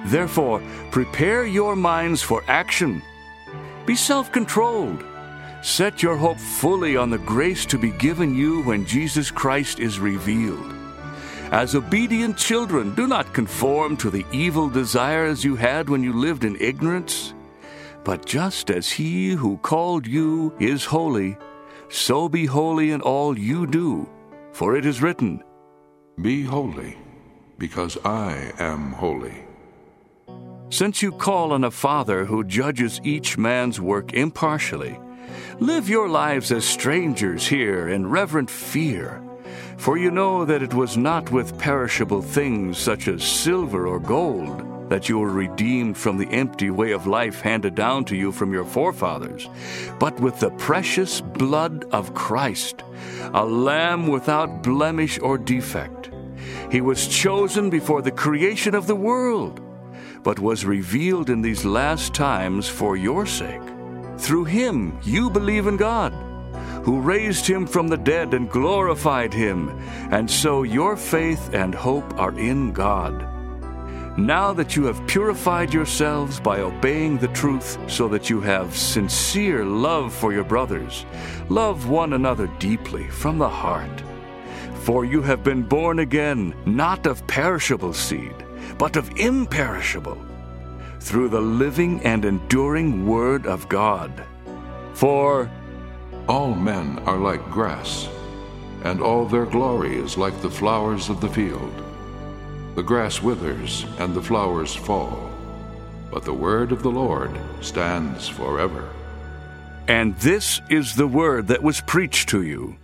Therefore, prepare your minds for action. Be self-controlled. Set your hope fully on the grace to be given you when Jesus Christ is revealed. As obedient children, do not conform to the evil desires you had when you lived in ignorance. But just as He who called you is holy, so be holy in all you do. For it is written, Be holy, because I am holy. Since you call on a Father who judges each man's work impartially, live your lives as strangers here in reverent fear. For you know that it was not with perishable things such as silver or gold that you were redeemed from the empty way of life handed down to you from your forefathers, but with the precious blood of Christ, a lamb without blemish or defect. He was chosen before the creation of the world, but was revealed in these last times for your sake. Through Him you believe in God, who raised Him from the dead and glorified Him, and so your faith and hope are in God. Now that you have purified yourselves by obeying the truth, so that you have sincere love for your brothers, love one another deeply from the heart. For you have been born again, not of perishable seed, but of imperishable, through the living and enduring Word of God. For all men are like grass, and all their glory is like the flowers of the field. The grass withers, and the flowers fall, but the word of the Lord stands forever. And this is the word that was preached to you,